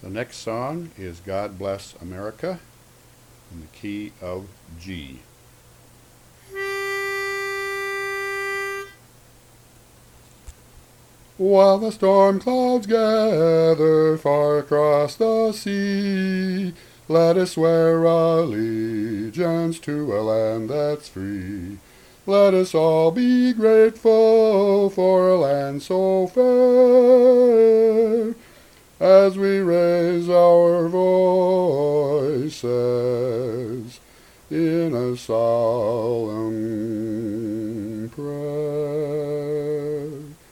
The next song is God Bless America in the key of G. While the storm clouds gather far across the sea, let us swear allegiance to a land that's free. Let us all be grateful for a land so fair, as we raise our voices in a solemn prayer.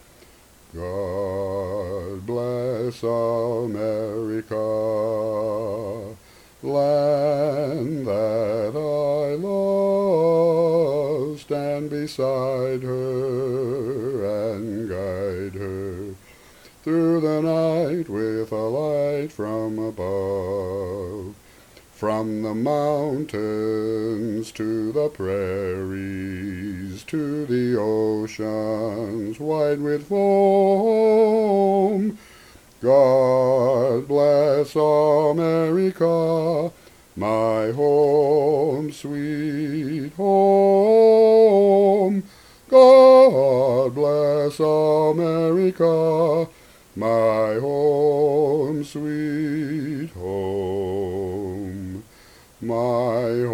God bless America, land that I love. Stand beside her and guide her through the night with a light from above. From the mountains to the prairies, to the oceans wide with foam, God bless America, my home, sweet home. God bless America, my home, sweet home, my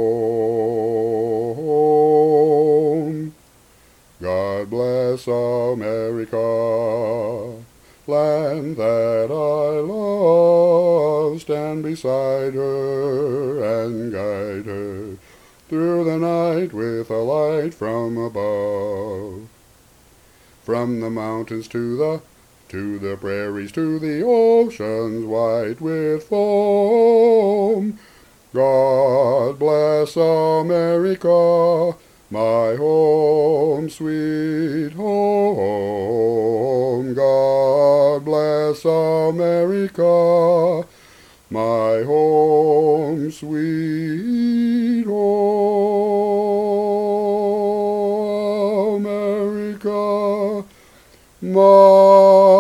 home. God bless America, land that I love. Stand beside her and guide her through the night with a light from above. From the mountains to the prairies, to the oceans white with foam, God bless America, my home, sweet home. God bless America, my home, sweet home. America, my